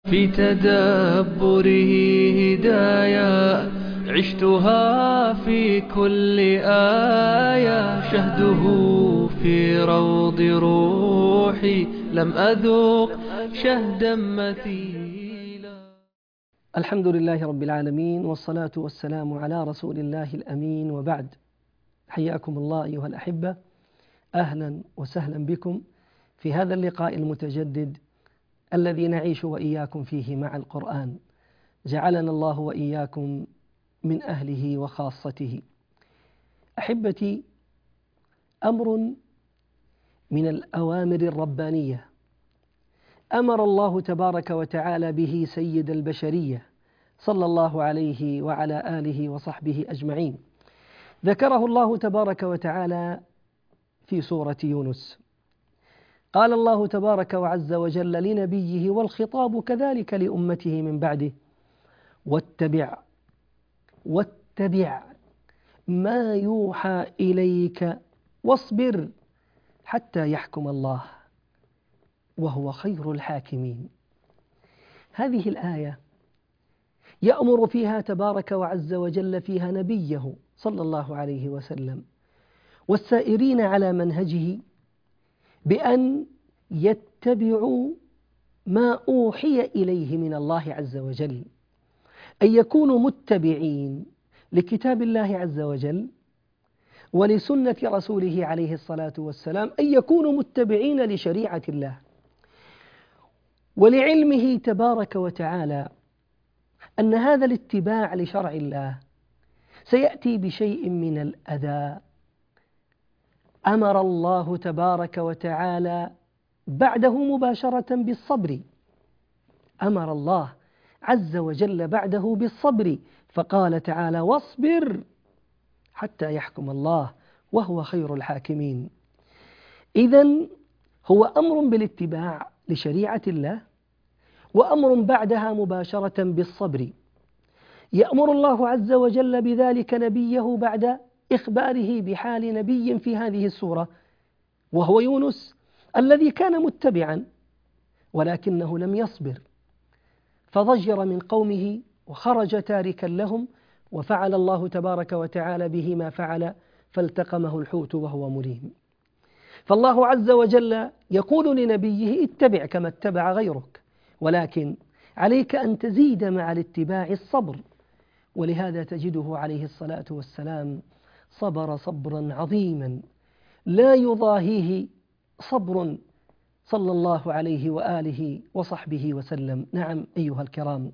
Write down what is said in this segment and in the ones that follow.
في تدبره هدايا عشتها في كل آية شهده في روض روحي لم أذوق شهدا مثيلا. الحمد لله رب العالمين، والصلاة والسلام على رسول الله الأمين، وبعد. حياكم الله أيها الأحبة، أهلا وسهلا بكم في هذا اللقاء المتجدد الذي نعيش وإياكم فيه مع القرآن. جعلنا الله وإياكم من أهله وخاصته. أحبتي، أمر من الأوامر الربانية أمر الله تبارك وتعالى به سيد البشرية صلى الله عليه وعلى آله وصحبه أجمعين. ذكره الله تبارك وتعالى في سورة يونس. قال الله تبارك وعز وجل لنبيه، والخطاب كذلك لأمته من بعده: واتبع ما يوحى إليك واصبر حتى يحكم الله وهو خير الحاكمين. هذه الآية يأمر فيها تبارك وعز وجل فيها نبيه صلى الله عليه وسلم والسائرين على منهجه بأن يتبعوا ما أوحي إليه من الله عز وجل، أن يكونوا متبعين لكتاب الله عز وجل ولسنة رسوله عليه الصلاة والسلام، أن يكونوا متبعين لشريعة الله. ولعلمه تبارك وتعالى أن هذا الاتباع لشرع الله سيأتي بشيء من الأذى، أمر الله تبارك وتعالى بعده مباشرة بالصبر. أمر الله عز وجل بعده بالصبر، فقال تعالى: واصبر حتى يحكم الله وهو خير الحاكمين. إذن هو أمر بالاتباع لشريعة الله، وأمر بعدها مباشرة بالصبر. يأمر الله عز وجل بذلك نبيه بعد إخباره بحال نبي في هذه السورة، وهو يونس الذي كان متبعا ولكنه لم يصبر، فضجر من قومه وخرج تاركا لهم، وفعل الله تبارك وتعالى به ما فعل، فالتقمه الحوت وهو مليم. فالله عز وجل يقول لنبيه: اتبع كما اتبع غيرك، ولكن عليك أن تزيد مع الاتباع الصبر. ولهذا تجده عليه الصلاة والسلام صبر صبرا عظيما لا يضاهيه صبر صلى الله عليه وآله وصحبه وسلم. نعم أيها الكرام،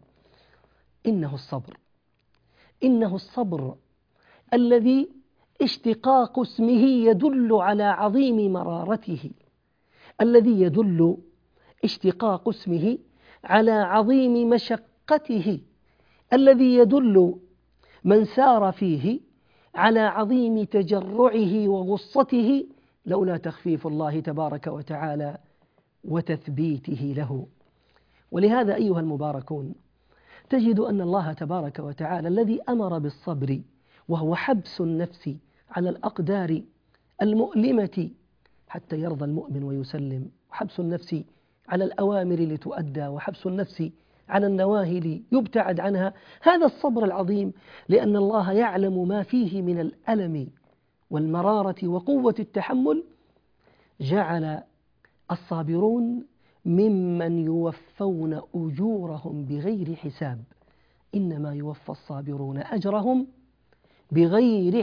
إنه الصبر الذي اشتقاق اسمه يدل على عظيم مرارته، الذي يدل اشتقاق اسمه على عظيم مشقته، الذي يدل من سار فيه على عظيم تجرعه وغصته لولا تخفيف الله تبارك وتعالى وتثبيته له. ولهذا أيها المباركون، تجد أن الله تبارك وتعالى الذي أمر بالصبر، وهو حبس النفس على الأقدار المؤلمة حتى يرضى المؤمن ويسلم، وحبس النفس على الأوامر لتؤدى، وحبس النفس على النواهي ليبتعد عنها. هذا الصبر العظيم، لأن الله يعلم ما فيه من الألم والمرارة وقوة التحمل، جعل الصابرون ممن يوفون أجورهم بغير حساب. إنما يوفى الصابرون أجرهم بغير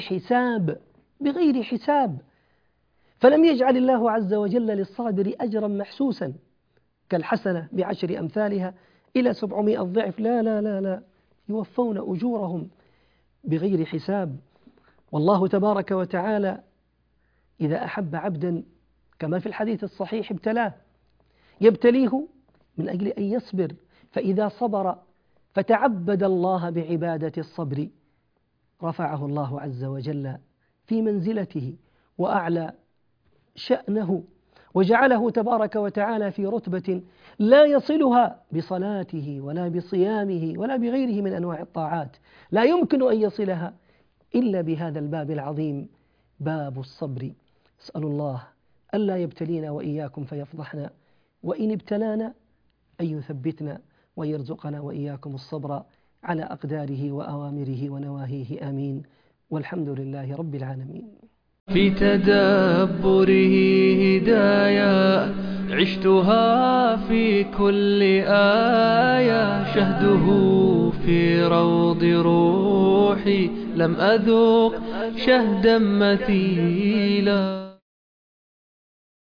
حساب. فلم يجعل الله عز وجل للصابر أجرا محسوسا كالحسنة ب10 أمثالها إلى 700 ضعف، لا، يوفون أجورهم بغير حساب. والله تبارك وتعالى إذا أحب عبدا كما في الحديث الصحيح ابتلاه، يبتليه من أجل أن يصبر، فإذا صبر فتعبد الله بعبادة الصبر رفعه الله عز وجل في منزلته وأعلى شأنه، وجعله تبارك وتعالى في رتبة لا يصلها بصلاته ولا بصيامه ولا بغيره من أنواع الطاعات، لا يمكن أن يصلها إلا بهذا الباب العظيم، باب الصبر. أسأل الله ألا يبتلينا وإياكم فيفضحنا، وإن ابتلانا أن يثبتنا وأن يرزقنا وإياكم الصبر على أقداره وأوامره ونواهيه، آمين، والحمد لله رب العالمين. في تدبره هدايا عشتها في كل آية، شهده في روض روحي لم أذوق شهدا مثيلا.